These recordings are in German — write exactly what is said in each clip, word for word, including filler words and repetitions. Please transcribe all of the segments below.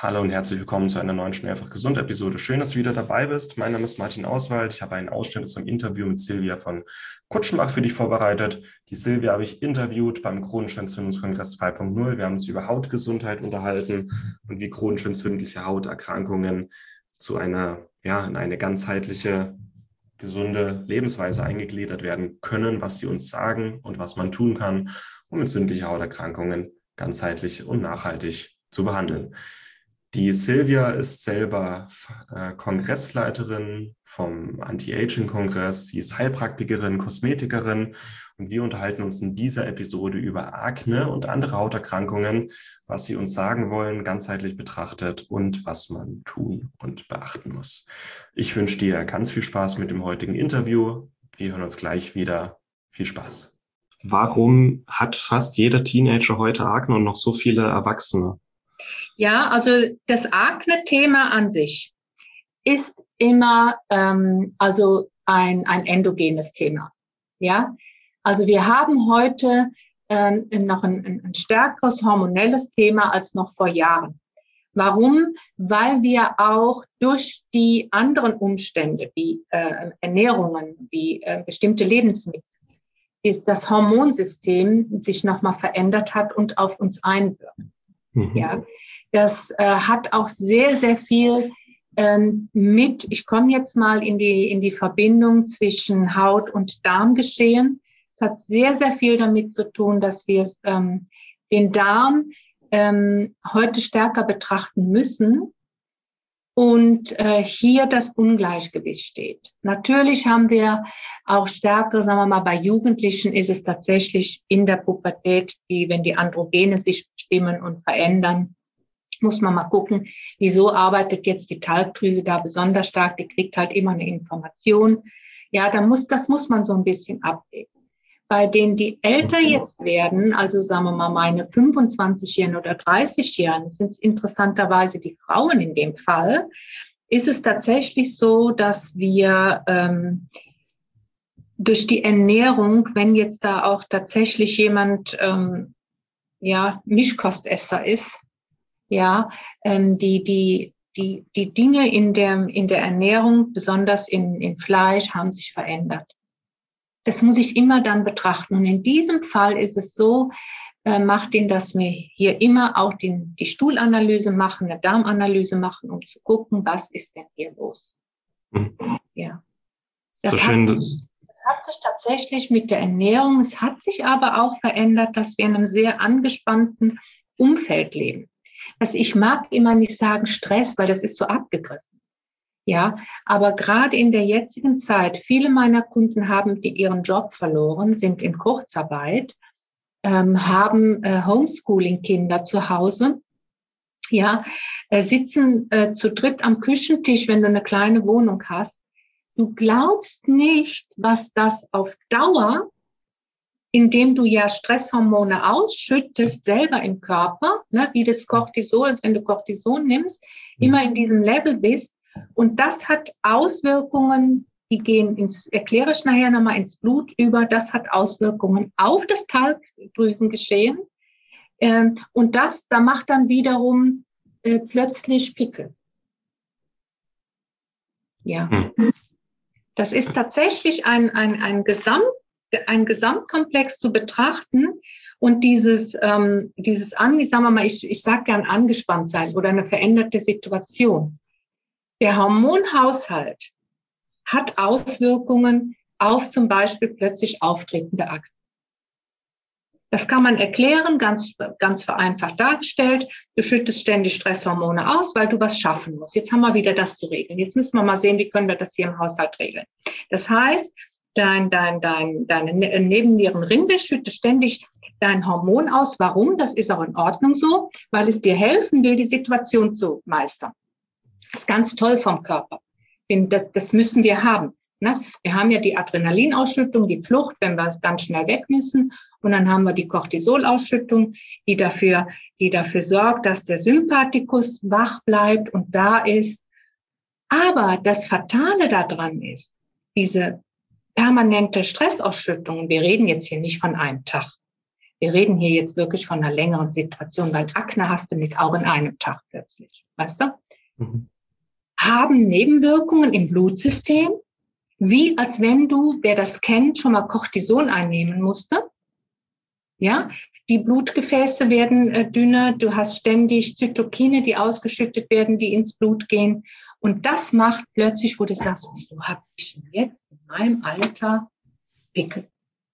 Hallo und herzlich willkommen zu einer neuen Schnell einfach gesund Episode. Schön, dass du wieder dabei bist. Mein Name ist Martin Auswald. Ich habe einen Ausschnitt zum Interview mit Silvia von Kutschenbach für dich vorbereitet. Die Silvia habe ich interviewt beim Chronischen Entzündungskongress zwei Punkt null. Wir haben uns über Hautgesundheit unterhalten und wie chronisch entzündliche Hauterkrankungen zu einer, ja, in eine ganzheitliche, gesunde Lebensweise eingegliedert werden können, was sie uns sagen und was man tun kann, um entzündliche Hauterkrankungen ganzheitlich und nachhaltig zu behandeln. Die Silvia ist selber äh, Kongressleiterin vom Anti-Aging-Kongress. Sie ist Heilpraktikerin, Kosmetikerin und wir unterhalten uns in dieser Episode über Akne und andere Hauterkrankungen, was sie uns sagen wollen, ganzheitlich betrachtet und was man tun und beachten muss. Ich wünsche dir ganz viel Spaß mit dem heutigen Interview. Wir hören uns gleich wieder. Viel Spaß. Warum hat fast jeder Teenager heute Akne und noch so viele Erwachsene? Ja, also das Akne-Thema an sich ist immer ähm, also ein, ein endogenes Thema. Ja, also wir haben heute ähm, noch ein, ein stärkeres hormonelles Thema als noch vor Jahren. Warum? Weil wir auch durch die anderen Umstände wie äh, Ernährungen, wie äh, bestimmte Lebensmittel, ist das Hormonsystem sich nochmal verändert hat und auf uns einwirkt. Mhm. Ja. Das äh, hat auch sehr, sehr viel ähm, mit, ich komme jetzt mal in die, in die Verbindung zwischen Haut- und Darmgeschehen. Es hat sehr, sehr viel damit zu tun, dass wir ähm, den Darm ähm, heute stärker betrachten müssen und äh, hier das Ungleichgewicht steht. Natürlich haben wir auch stärker, sagen wir mal, bei Jugendlichen ist es tatsächlich in der Pubertät, die, wenn die Androgene sich bestimmen und verändern, muss man mal gucken, wieso arbeitet jetzt die Talgdrüse da besonders stark, die kriegt halt immer eine Information. Ja, da muss, das muss man so ein bisschen abwägen. Bei denen, die älter jetzt werden, also sagen wir mal meine fünfundzwanzigjährigen oder dreißigjährigen, sind es interessanterweise die Frauen in dem Fall, ist es tatsächlich so, dass wir ähm, durch die Ernährung, wenn jetzt da auch tatsächlich jemand ähm, ja Mischkostesser ist, ja, ähm, die, die, die, die Dinge in der, in der Ernährung, besonders in, in Fleisch, haben sich verändert. Das muss ich immer dann betrachten. Und in diesem Fall ist es so, äh, macht ihn, dass wir hier immer auch den, die Stuhlanalyse machen, eine Darmanalyse machen, um zu gucken, was ist denn hier los. Mhm. Ja. Das, so schön, hat sich, das hat sich tatsächlich mit der Ernährung, es hat sich aber auch verändert, dass wir in einem sehr angespannten Umfeld leben. Also ich mag immer nicht sagen Stress, weil das ist so abgegriffen. Ja, aber gerade in der jetzigen Zeit, viele meiner Kunden haben die ihren Job verloren, sind in Kurzarbeit, ähm, haben äh, Homeschooling-Kinder zu Hause, ja, äh, sitzen äh, zu dritt am Küchentisch, wenn du eine kleine Wohnung hast. Du glaubst nicht, was das auf Dauer, indem du ja Stresshormone ausschüttest, selber im Körper, ne, wie das Cortisol, als wenn du Cortison nimmst, immer in diesem Level bist. Und das hat Auswirkungen, die gehen ins, erkläre ich nachher nochmal, ins Blut über, das hat Auswirkungen auf das Talgdrüsengeschehen. Ähm, und das, da macht dann wiederum äh, plötzlich Pickel. Ja. Hm. Das ist tatsächlich ein, ein, ein Gesamt, ein Gesamtkomplex zu betrachten und dieses, ähm, dieses an, ich sag mal, ich, ich sag gern angespannt sein oder eine veränderte Situation. Der Hormonhaushalt hat Auswirkungen auf zum Beispiel plötzlich auftretende Akne. Das kann man erklären, ganz, ganz vereinfacht dargestellt. Du schüttest ständig Stresshormone aus, weil du was schaffen musst. Jetzt haben wir wieder das zu regeln. Jetzt müssen wir mal sehen, wie können wir das hier im Haushalt regeln. Das heißt, dein, dein, dein, deine Nebennierenrinde schüttet ständig dein Hormon aus. Warum? Das ist auch in Ordnung so, weil es dir helfen will, die Situation zu meistern. Das ist ganz toll vom Körper. Das, das müssen wir haben. Ne? Wir haben ja die Adrenalinausschüttung, die Flucht, wenn wir ganz schnell weg müssen. Und dann haben wir die Cortisolausschüttung, die dafür, die dafür sorgt, dass der Sympathikus wach bleibt und da ist. Aber das Fatale daran ist, diese permanente Stressausschüttung, wir reden jetzt hier nicht von einem Tag, Wir reden hier jetzt wirklich von einer längeren Situation, weil Akne hast du nicht auch in einem Tag plötzlich, weißt du? Mhm. Haben Nebenwirkungen im Blutsystem, wie als wenn du, wer das kennt, schon mal Cortison einnehmen musste. Ja, die Blutgefäße werden äh, dünner, du hast ständig Zytokine, die ausgeschüttet werden, die ins Blut gehen. Und das macht plötzlich, wo du sagst, so habe ich jetzt in meinem Alter Pickel.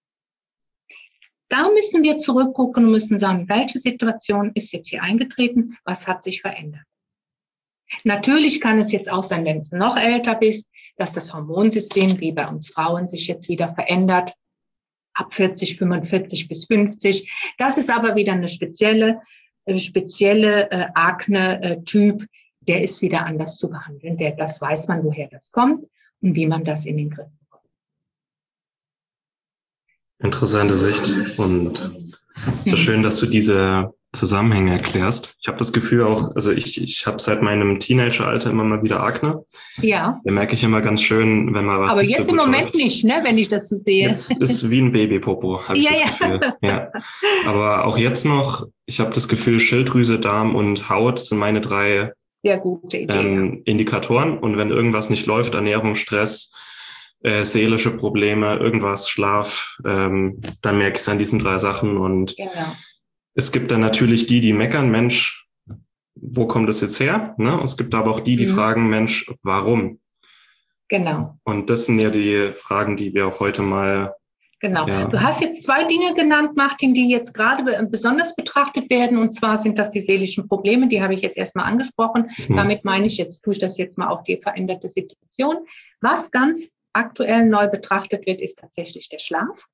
Da müssen wir zurückgucken und müssen sagen, welche Situation ist jetzt hier eingetreten, was hat sich verändert. Natürlich kann es jetzt auch sein, wenn du noch älter bist, dass das Hormonsystem, wie bei uns Frauen, sich jetzt wieder verändert. Ab vierzig, fünfundvierzig bis fünfzig. Das ist aber wieder eine spezielle, äh, spezielle äh, Akne-Typ, der ist wieder anders zu behandeln. Der, das weiß man, woher das kommt und wie man das in den Griff bekommt. Interessante Sicht und es ist so schön, dass du diese Zusammenhänge erklärst. Ich habe das Gefühl auch, also ich, ich habe seit meinem Teenageralter immer mal wieder Akne. Ja. Da merke ich immer ganz schön, wenn mal was Aber nicht jetzt so im gut Moment läuft. nicht, ne, wenn ich das so sehe. Jetzt ist wie ein Babypopo, habe ich Ja, das ja. Gefühl. Ja. Aber auch jetzt noch, ich habe das Gefühl, Schilddrüse, Darm und Haut sind meine drei Sehr gute Idee, ähm, ja. Indikatoren. Und wenn irgendwas nicht läuft, Ernährung, Stress, äh, seelische Probleme, irgendwas, Schlaf, ähm, dann merke ich es an diesen drei Sachen. Und Genau. es gibt dann natürlich die, die meckern, Mensch, wo kommt das jetzt her? Ne? Es gibt aber auch die, die mhm. fragen, Mensch, warum? Genau. Und das sind ja die Fragen, die wir auch heute mal... Genau. Ja. Du hast jetzt zwei Dinge genannt, Martin, die jetzt gerade besonders betrachtet werden. Und zwar sind das die seelischen Probleme, die habe ich jetzt erstmal angesprochen. Mhm. Damit meine ich, jetzt tue ich das jetzt mal auf die veränderte Situation. Was ganz aktuell neu betrachtet wird, ist tatsächlich der Schlaf.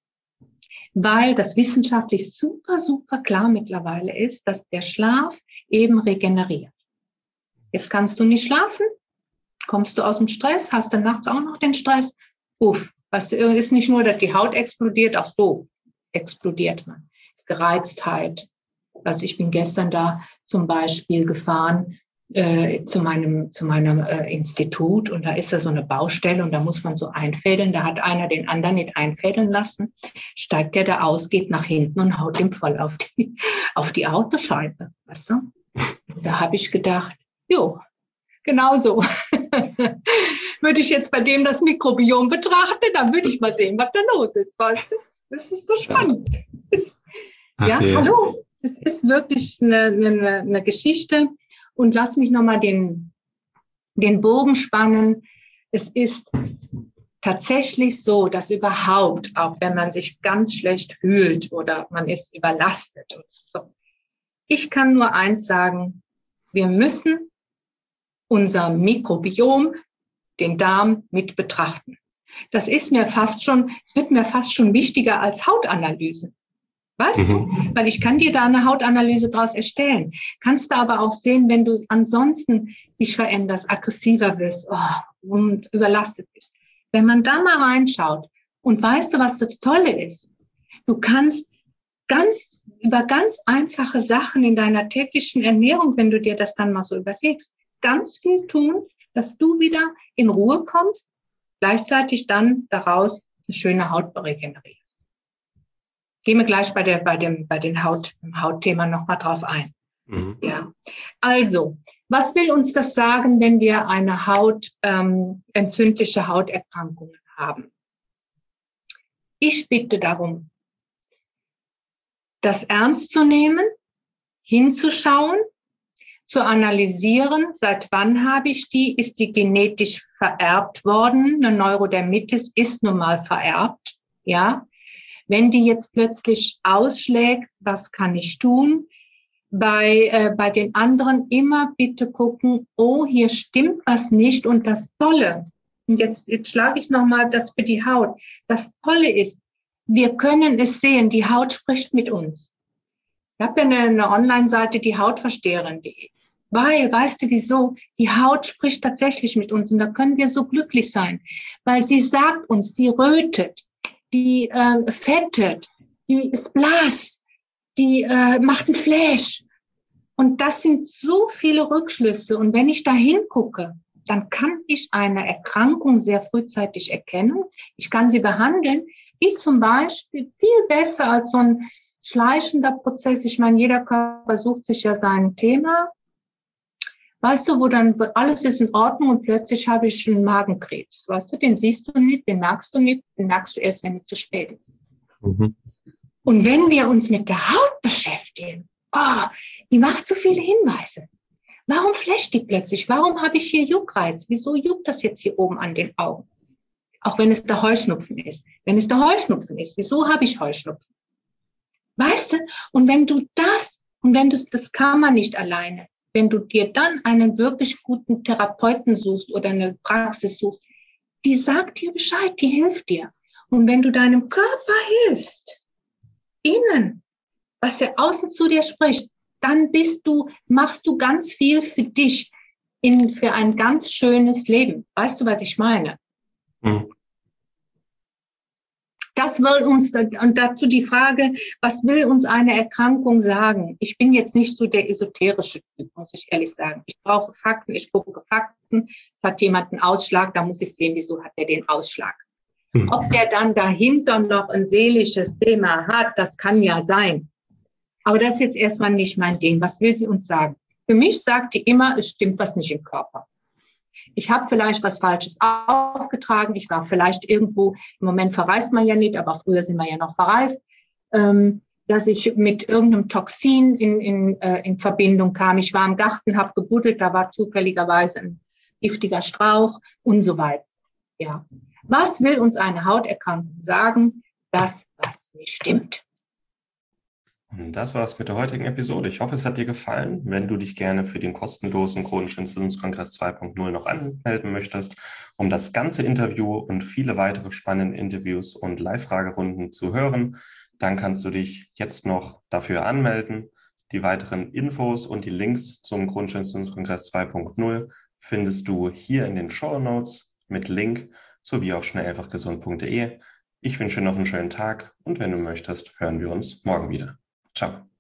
Weil das wissenschaftlich super, super klar mittlerweile ist, dass der Schlaf eben regeneriert. Jetzt kannst du nicht schlafen, kommst du aus dem Stress, hast dann nachts auch noch den Stress. Uff, was ist nicht nur, dass die Haut explodiert, auch so explodiert man. Gereiztheit. Also ich bin gestern da zum Beispiel gefahren äh, zu meinem, zu meinem äh, Institut und da ist da so eine Baustelle und da muss man so einfädeln. Da hat einer den anderen nicht einfädeln lassen. Steigt der da aus, geht nach hinten und haut ihm voll auf die, auf die Autoscheibe. Weißt du? Da habe ich gedacht, jo, genau so. Würde ich jetzt bei dem das Mikrobiom betrachten, dann würde ich mal sehen, was da los ist. Weißt du? Das ist so spannend. Das, ja, okay. Hallo. Es ist wirklich eine, eine, eine Geschichte. Und lass mich nochmal den, den Bogen spannen. Es ist tatsächlich so, dass überhaupt, auch wenn man sich ganz schlecht fühlt oder man ist überlastet. Oder so. Ich kann nur eins sagen, wir müssen unser Mikrobiom, den Darm, mit betrachten. Das ist mir fast schon, es wird mir fast schon wichtiger als Hautanalysen. Weißt du? Mhm. Weil ich kann dir da eine Hautanalyse draus erstellen. Kannst du aber auch sehen, wenn du ansonsten dich veränderst, aggressiver wirst oh, und überlastet bist. Wenn man da mal reinschaut und weißt du, was das Tolle ist? Du kannst ganz, über ganz einfache Sachen in deiner täglichen Ernährung, wenn du dir das dann mal so überlegst, ganz viel tun, dass du wieder in Ruhe kommst, gleichzeitig dann daraus eine schöne Haut regenerierst. Gehen wir gleich bei, der, bei dem bei den Haut, Hautthema nochmal drauf ein. Mhm. Ja. Also, was will uns das sagen, wenn wir eine Haut, ähm, entzündliche Hauterkrankungen haben? Ich bitte darum, das ernst zu nehmen, hinzuschauen, zu analysieren, seit wann habe ich die, ist die genetisch vererbt worden, eine Neurodermitis ist nun mal vererbt, ja. Wenn die jetzt plötzlich ausschlägt, was kann ich tun? Bei, äh, bei den anderen immer bitte gucken, oh, hier stimmt was nicht. Und das Tolle, und jetzt, jetzt schlage ich nochmal das für die Haut. Das Tolle ist, wir können es sehen, die Haut spricht mit uns. Ich habe ja eine, eine Online-Seite, die hautversteherin punkt de. Weil, weißt du wieso? Die Haut spricht tatsächlich mit uns und da können wir so glücklich sein, weil sie sagt uns, die rötet, die äh, fettet, die ist blass, die äh, macht einen Flash. Und das sind so viele Rückschlüsse. Und wenn ich da hingucke, dann kann ich eine Erkrankung sehr frühzeitig erkennen. Ich kann sie behandeln, wie zum Beispiel viel besser als so ein, schleichender Prozess. Ich meine, jeder Körper sucht sich ja sein Thema. Weißt du, wo dann alles ist in Ordnung und plötzlich habe ich einen Magenkrebs. Weißt du, den siehst du nicht, den merkst du nicht, den merkst du erst, wenn es zu spät ist. Mhm. Und wenn wir uns mit der Haut beschäftigen, oh, die macht so viele Hinweise. Warum flasht die plötzlich? Warum habe ich hier Juckreiz? Wieso juckt das jetzt hier oben an den Augen? Auch wenn es der Heuschnupfen ist. Wenn es der Heuschnupfen ist, wieso habe ich Heuschnupfen? Weißt du? Und wenn du das, und wenn du, das kann man nicht alleine, wenn du dir dann einen wirklich guten Therapeuten suchst oder eine Praxis suchst, die sagt dir Bescheid, die hilft dir. Und wenn du deinem Körper hilfst, innen, was er außen zu dir spricht, dann bist du, machst du ganz viel für dich, in, für ein ganz schönes Leben. Weißt du, was ich meine? Mhm. Das will uns, und dazu die Frage, was will uns eine Erkrankung sagen? Ich bin jetzt nicht so der esoterische Typ, muss ich ehrlich sagen. Ich brauche Fakten, ich gucke Fakten. Es hat jemand einen Ausschlag, da muss ich sehen, wieso hat er den Ausschlag. Hm. Ob der dann dahinter noch ein seelisches Thema hat, das kann ja sein. Aber das ist jetzt erstmal nicht mein Ding. Was will sie uns sagen? Für mich sagt die immer, es stimmt was nicht im Körper. Ich habe vielleicht was Falsches aufgetragen. Ich war vielleicht irgendwo, im Moment verreist man ja nicht, aber früher sind wir ja noch verreist, ähm, dass ich mit irgendeinem Toxin in, in, äh, in Verbindung kam. Ich war im Garten, habe gebuddelt, da war zufälligerweise ein giftiger Strauch und so weiter. Ja. Was will uns eine Hauterkrankung sagen? Das, was nicht stimmt. Und das war's mit der heutigen Episode. Ich hoffe, es hat dir gefallen. Wenn du dich gerne für den kostenlosen Chronischen Entzündungskongress zwei Punkt null noch anmelden möchtest, um das ganze Interview und viele weitere spannende Interviews und Live-Fragerunden zu hören, dann kannst du dich jetzt noch dafür anmelden. Die weiteren Infos und die Links zum Chronischen Entzündungskongress zwei Punkt null findest du hier in den Shownotes mit Link sowie auf schnell einfach gesund punkt de. Ich wünsche dir noch einen schönen Tag und wenn du möchtest, hören wir uns morgen wieder. Ciao.